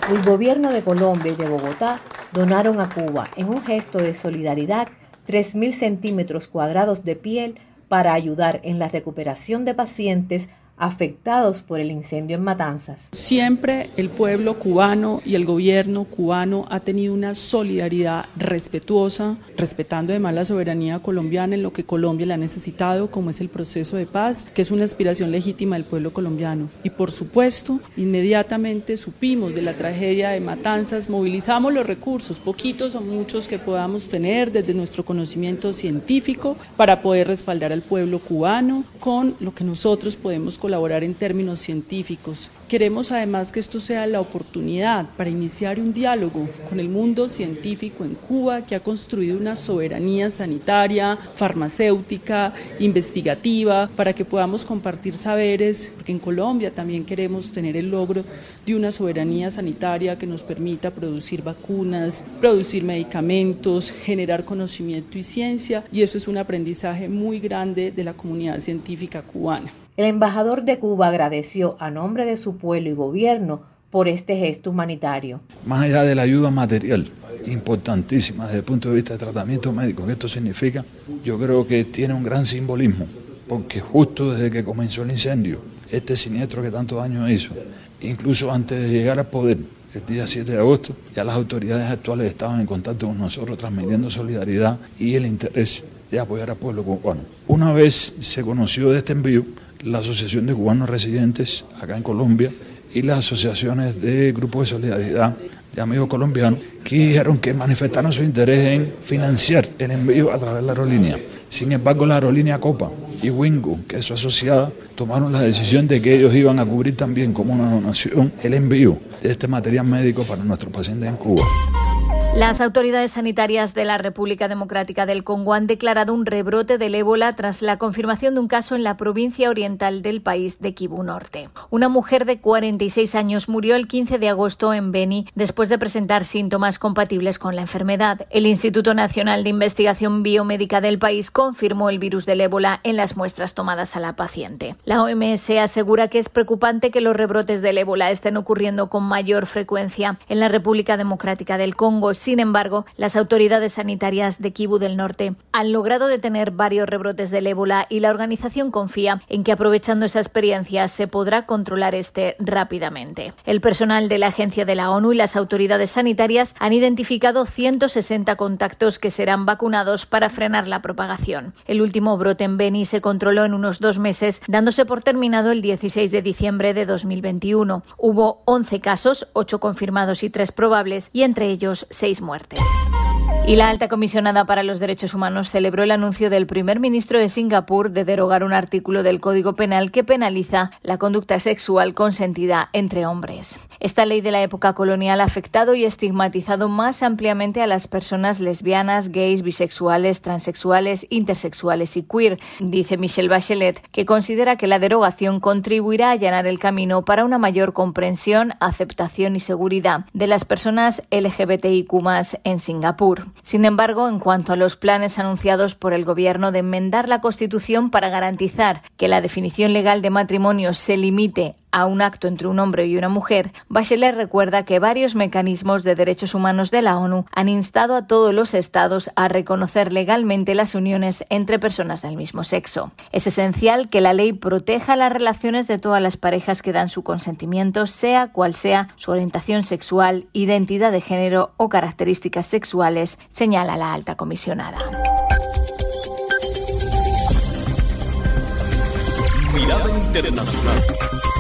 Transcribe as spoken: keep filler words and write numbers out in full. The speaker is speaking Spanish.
El gobierno de Colombia y de Bogotá donaron a Cuba, en un gesto de solidaridad, tres mil centímetros cuadrados de piel para ayudar en la recuperación de pacientes afectados por el incendio en Matanzas. Siempre el pueblo cubano y el gobierno cubano ha tenido una solidaridad respetuosa, respetando además la soberanía colombiana en lo que Colombia le ha necesitado, como es el proceso de paz, que es una aspiración legítima del pueblo colombiano. Y por supuesto, inmediatamente supimos de la tragedia de Matanzas, movilizamos los recursos, poquitos o muchos que podamos tener desde nuestro conocimiento científico, para poder respaldar al pueblo cubano con lo que nosotros podemos colaborar en términos científicos. Queremos además que esto sea la oportunidad para iniciar un diálogo con el mundo científico en Cuba, que ha construido una soberanía sanitaria, farmacéutica, investigativa, para que podamos compartir saberes, porque en Colombia también queremos tener el logro de una soberanía sanitaria que nos permita producir vacunas, producir medicamentos, generar conocimiento y ciencia, y eso es un aprendizaje muy grande de la comunidad científica cubana. El embajador de Cuba agradeció a nombre de su pueblo y gobierno por este gesto humanitario. Más allá de la ayuda material, importantísima desde el punto de vista de tratamiento médico, que esto significa, yo creo que tiene un gran simbolismo, porque justo desde que comenzó el incendio, este siniestro que tanto daño hizo, incluso antes de llegar al poder, el día siete de agosto, ya las autoridades actuales estaban en contacto con nosotros, transmitiendo solidaridad y el interés de apoyar al pueblo cubano. Una vez se conoció de este envío, la Asociación de Cubanos Residentes acá en Colombia y las asociaciones de grupos de solidaridad de amigos colombianos, que dijeron que manifestaron su interés en financiar el envío a través de la aerolínea. Sin embargo, la aerolínea Copa y Wingo, que es su asociada, tomaron la decisión de que ellos iban a cubrir también como una donación el envío de este material médico para nuestros pacientes en Cuba. Las autoridades sanitarias de la República Democrática del Congo han declarado un rebrote del ébola tras la confirmación de un caso en la provincia oriental del país de Kivu Norte. Una mujer de cuarenta y seis años murió el quince de agosto en Beni después de presentar síntomas compatibles con la enfermedad. El Instituto Nacional de Investigación Biomédica del país confirmó el virus del ébola en las muestras tomadas a la paciente. La O M S asegura que es preocupante que los rebrotes del ébola estén ocurriendo con mayor frecuencia en la República Democrática del Congo. Sin embargo, las autoridades sanitarias de Kivu del Norte han logrado detener varios rebrotes del ébola y la organización confía en que, aprovechando esa experiencia, se podrá controlar este rápidamente. El personal de la Agencia de la ONU y las autoridades sanitarias han identificado ciento sesenta contactos que serán vacunados para frenar la propagación. El último brote en Beni se controló en unos dos meses, dándose por terminado el dieciséis de diciembre de dos mil veintiuno. Hubo once casos, ocho confirmados y tres probables, y entre ellos seis muertes. Y la alta comisionada para los derechos humanos celebró el anuncio del primer ministro de Singapur de derogar un artículo del Código Penal que penaliza la conducta sexual consentida entre hombres. Esta ley de la época colonial ha afectado y estigmatizado más ampliamente a las personas lesbianas, gays, bisexuales, transexuales, intersexuales y queer, dice Michelle Bachelet, que considera que la derogación contribuirá a allanar el camino para una mayor comprensión, aceptación y seguridad de las personas L G B T I Q más en Singapur. Sin embargo, en cuanto a los planes anunciados por el gobierno de enmendar la Constitución para garantizar que la definición legal de matrimonio se limite a un acto entre un hombre y una mujer, Bachelet recuerda que varios mecanismos de derechos humanos de la ONU han instado a todos los estados a reconocer legalmente las uniones entre personas del mismo sexo. Es esencial que la ley proteja las relaciones de todas las parejas que dan su consentimiento, sea cual sea su orientación sexual, identidad de género o características sexuales, señala la alta comisionada. Mirada Internacional.